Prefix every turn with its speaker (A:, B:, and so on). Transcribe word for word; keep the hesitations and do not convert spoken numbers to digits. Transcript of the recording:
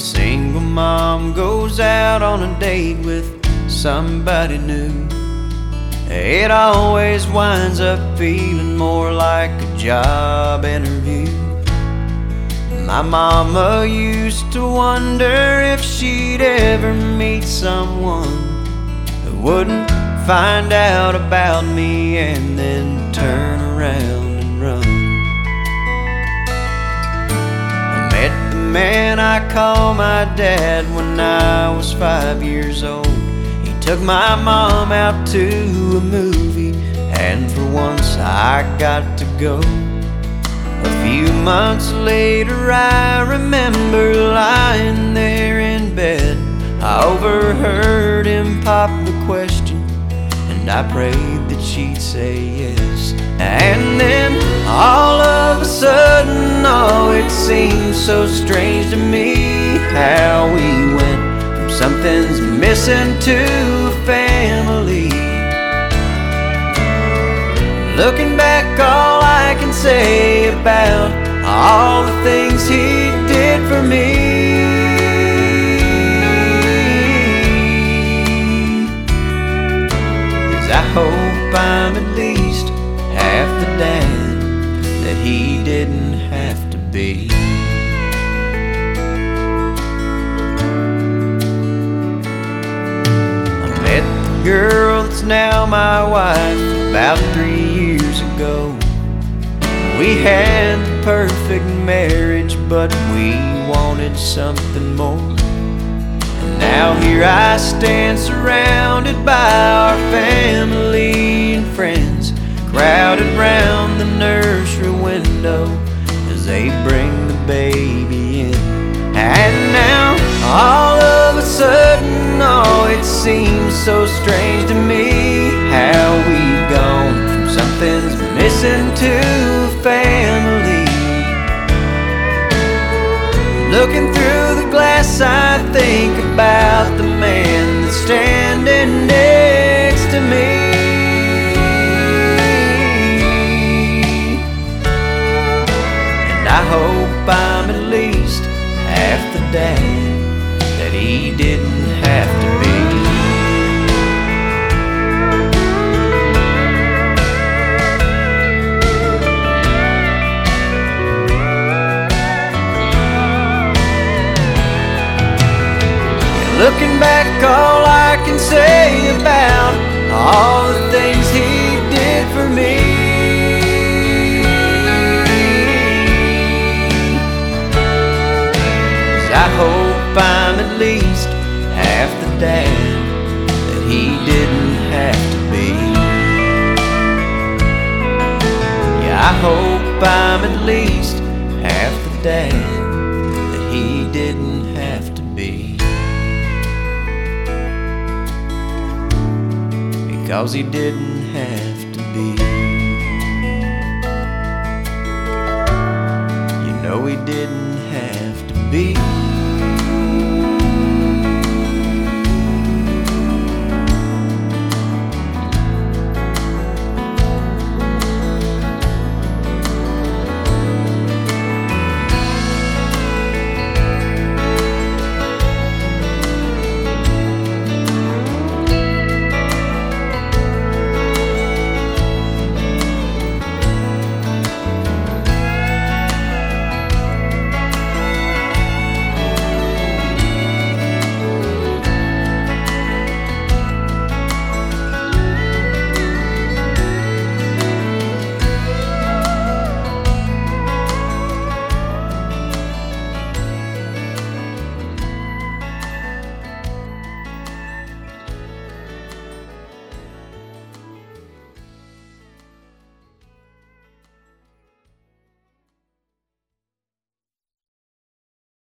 A: single mom goes out on a date with somebody new, it always winds up feeling more like a job interview. My mama used to wonder if she'd ever meet someone who wouldn't find out about me and then turn around and run. I met the man I call my dad when I was five years old. He took my mom out to a movie, and for once I got to go. A few months later I remember lying there in bed. I overheard him pop the question, and I prayed that she'd say yes. And then all of a sudden, oh, it seemed so strange to me how we went from something's missing to a family. Looking back, all I can say about all the things he did for me is I hope I'm at least half the dad that he didn't have to be. I met the girl that's now my wife about three years ago. We had the perfect marriage, but we wanted something more. And now here I stand surrounded by our family and friends, crowded round the nursery window as they bring the baby in. And now all of a sudden, oh, it seems so strange to me how we've gone from something's missing to a family. Looking through the glass, I think about the man that's standing next to me. And I hope I'm at least half the dad that he didn't have to be. Looking back, all I can say about all the things he did for me is I hope I'm at least half the dad that he didn't have to be. Yeah, I hope I'm at least half the dad that he didn't have to be. Because he didn't have to be. You know he didn't have to be.